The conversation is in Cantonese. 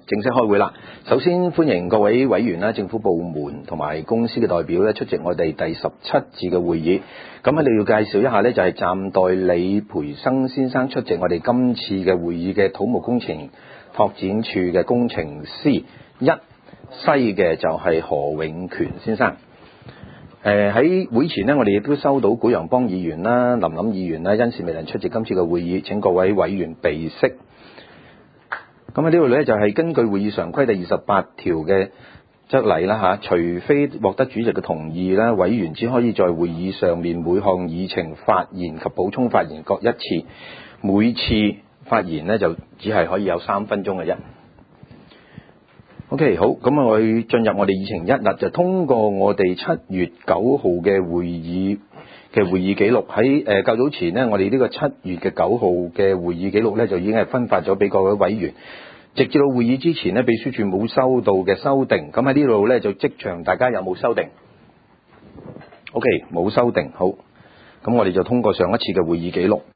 正式開會啦。首先歡迎各位委員啦、政府部門同埋公司嘅代表咧出席我哋第17次嘅會議。咁喺度要介紹一下咧，就係暫代李培生先生出席我哋今次嘅會議嘅土木工程拓展處嘅工程師一西嘅就係何永權先生。喺會前呢，我哋亦都收到古陽邦議員啦、林林議員啦，因事未能出席今次嘅會議，請各位委員備悉。咁喺呢度呢，就係根據會議常規第28條嘅則例啦除非獲得主席嘅同意啦，委員只可以在會議上面每項議程發言及補充發言各一次，每次發言呢，就只係可以有3分鐘嘅啫。OK， 好，咁我去進入我哋議程1啦，就通過我哋7月9號嘅會議記錄。喺較早前呢，我哋呢個7月9號嘅會議記錄呢，就已經係分發咗俾各位委員。直至到會議之前呢，秘書處冇收到嘅修訂。咁喺呢度呢，就即場大家有冇修訂 ？OK， 冇修訂，好。咁我哋就通過上一次嘅會議記錄。